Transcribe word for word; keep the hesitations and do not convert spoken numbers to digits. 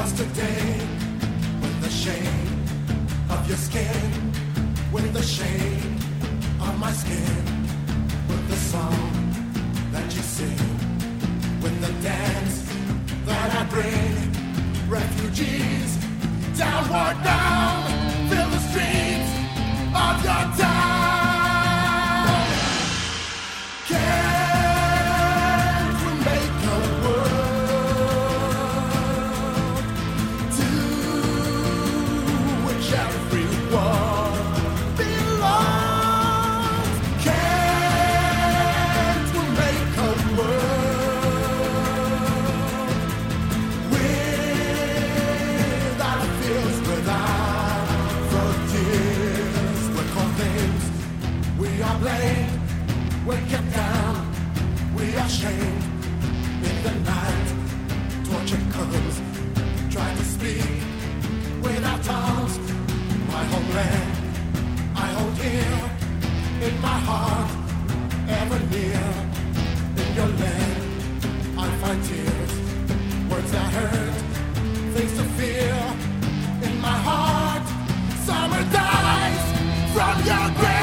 Yesterday, with the shame of your skin, with the shame of my skin, with the song that you sing, with the dance that I bring. Refugees, downward bound, fill the streets of your town. Can't we make a world to which everyone belongs? Can't we make a world without fears, without frontiers? We're called things, we are blamed, we're kept down, we are shamed. In the night, torture comes, try to speak without tongues. My homeland, I hold here in my heart, ever near. In your land, I find tears, words that hurt, things to fear. In my heart, summer dies from your grave.